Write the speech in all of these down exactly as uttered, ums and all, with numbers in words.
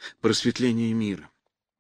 просветления мира.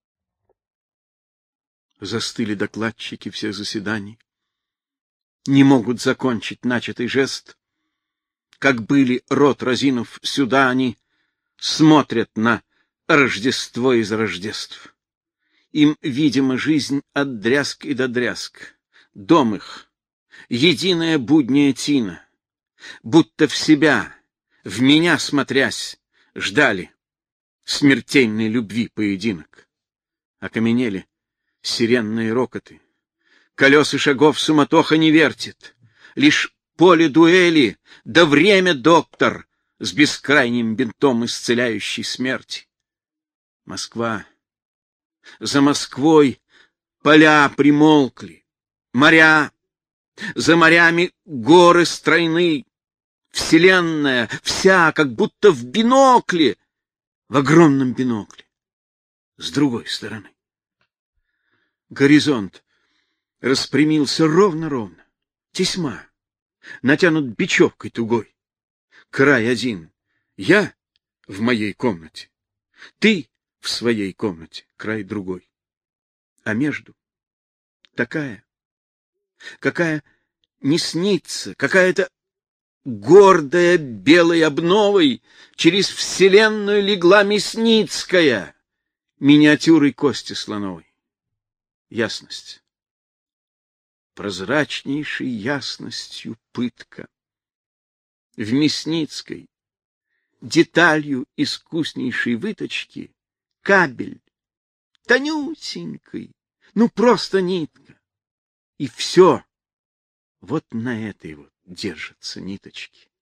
Застыли докладчики всех заседаний, не могут закончить начатый жест. Как были, рот разинув, сюда они смотрят на Рождество из Рождеств. Им, видимо, жизнь от дрязг и до дрязг. Дом их — единая будняя тина. Будто в себя, в меня смотрясь, ждали смертельной любви поединок. Окаменели сиренные рокоты. Колеса шагов суматоха не вертит. Лишь поле дуэли, да время, доктор, с бескрайним бинтом исцеляющей смерти. Москва. За Москвой поля примолкли, моря, за морями горы стройны, вселенная вся как будто в бинокле, в огромном бинокле. С другой стороны горизонт распрямился ровно-ровно, тесьма, натянут бечевкой тугой. Край один — я в моей комнате, ты в своей комнате, край другой. А между такая, какая не снится, какая-то гордая белой обновой через вселенную легла Мясницкая, миниатюрой Кости Слоновой. Ясность. Прозрачнейшей ясностью пытка. В Мясницкой деталью искуснейшей выточки кабель, тонюсенький, ну просто нитка. И все вот на этой вот держатся ниточки.